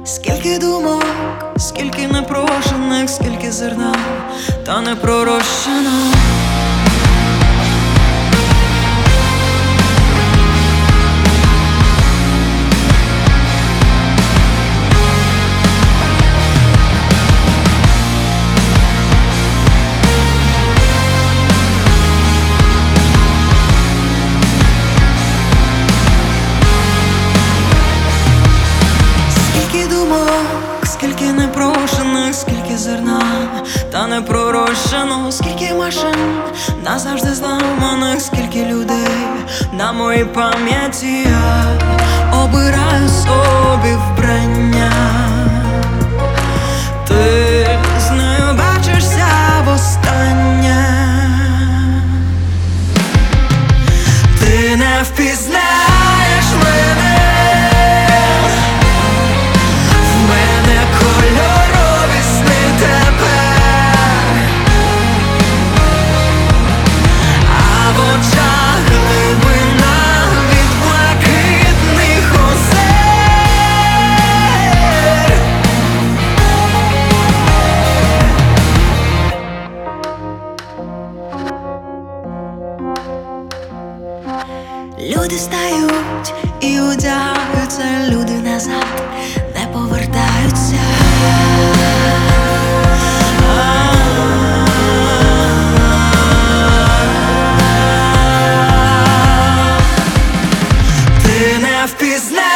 Скільки думок, скільки непрошених, скільки зерна, та не пророщено. Скільки непрошених, скільки зерна, та не пророщено, скільки машин назавжди зламаних, скільки людей на моїй пам'яті. Я обираю собі вбрання. Ти з нею бачишся востаннє. Ти не впізнаєш мене. Люди стають і одягаються, люди назад не повертаються. Ти не впізнаєш.